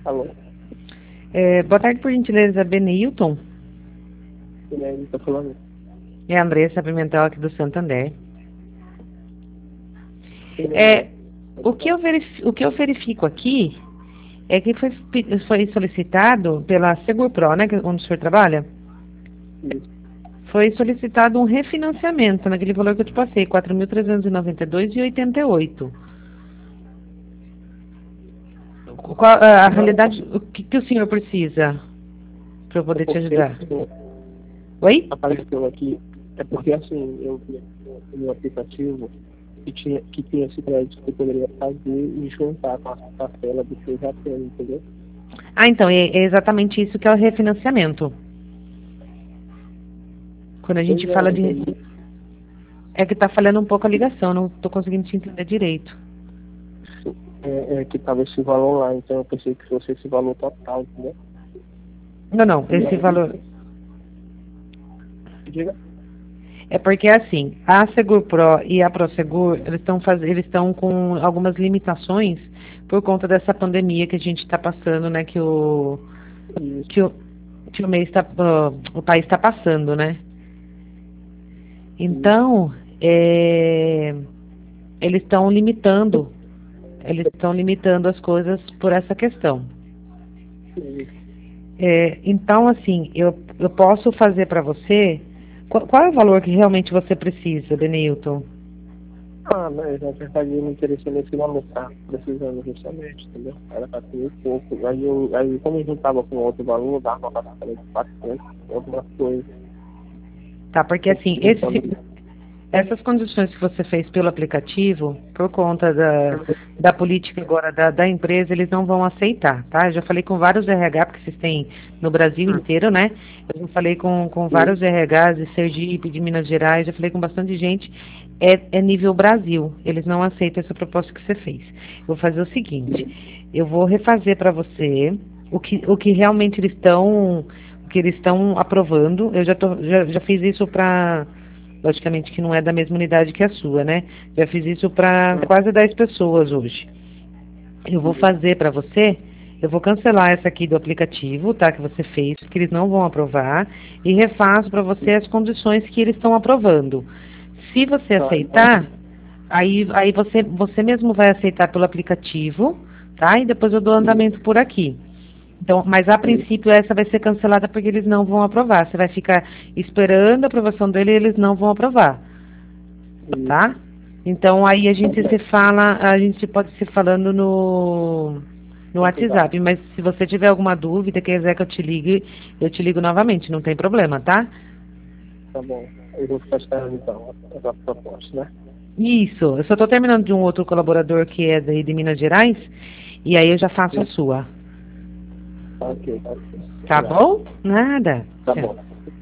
Alô? Boa tarde, por gentileza, Benilton. Quem é ele? Tá falando? É a Andressa Pimentel aqui do Santander. Quem é? O que eu verifico aqui é que foi solicitado pela Segurpro, né, onde o senhor trabalha, Isso. foi solicitado um refinanciamento naquele valor que eu te passei, R$ 4.392,88. A realidade, o que o senhor precisa para eu É poder te porque ajudar? Oi? apareceu aqui. É porque assim, eu vi no aplicativo que tinha esse crédito que eu poderia fazer e juntar com a parcela do que eu já tenho, entendeu? Ah, então, é exatamente isso que é o refinanciamento. Quando a Pois gente é, fala mas de... aí É que tá falhando um pouco a ligação, não tô conseguindo te entender direito. é que tava esse valor lá, então eu pensei que fosse esse valor total, entendeu? Não, não, E esse aí, valor... diga, É porque, assim, a Segurpro e a Prosegur, eles estão com algumas limitações por conta dessa pandemia que a gente está passando, né, isso, que o, que o mês tá, o país está passando, né? isso, Então, eles estão limitando, eles estão limitando as coisas por essa questão. isso. Então, assim, eu posso fazer para você. Qual é o valor que realmente você precisa, Denilton? Ah, mas na verdade eu me interessei nesse valor, tá precisando justamente, entendeu? Era para ter um pouco. Aí como eu juntava com outro valor, dava uma parcela de 400, alguma coisa. Tá? Porque, assim, essas condições que você fez pelo aplicativo, por conta da política agora da empresa, eles não vão aceitar, tá? Eu já falei com vários RH, porque vocês têm no Brasil inteiro, né? Eu já falei com Sim, vários RHs de Sergipe, de Minas Gerais, já falei com bastante gente. É nível Brasil, eles não aceitam essa proposta que você fez. Eu vou fazer o seguinte, eu vou refazer para você o que realmente eles estão aprovando. Eu já fiz isso para... Logicamente que não é da mesma unidade que a sua, né? Já fiz isso para quase 10 pessoas hoje. Eu vou sim, fazer para você, eu vou cancelar essa aqui do aplicativo, tá? Que você fez, que eles não vão aprovar, e refaço para você as condições que eles estão aprovando. Se você tá, então, aceitar, aí você mesmo vai aceitar pelo aplicativo, tá? E depois eu dou sim, andamento por aqui. Então, mas a sim, princípio essa vai ser cancelada porque eles não vão aprovar. Você vai ficar esperando a aprovação dele e eles não vão aprovar, sim, tá? Então aí tá bom. a gente pode se falando no Vamos cuidar. WhatsApp, mas se você tiver alguma dúvida, quiser que eu te ligo novamente, não tem problema, tá? Tá bom. Eu vou ficar esperando então a proposta, né? Isso, eu só estou terminando de um outro colaborador que é daí de Minas Gerais, e aí eu já faço a Sim, sua. tá ok, tá ok. Tá Obrigado. bom? Nada. Tá Tchau. bom.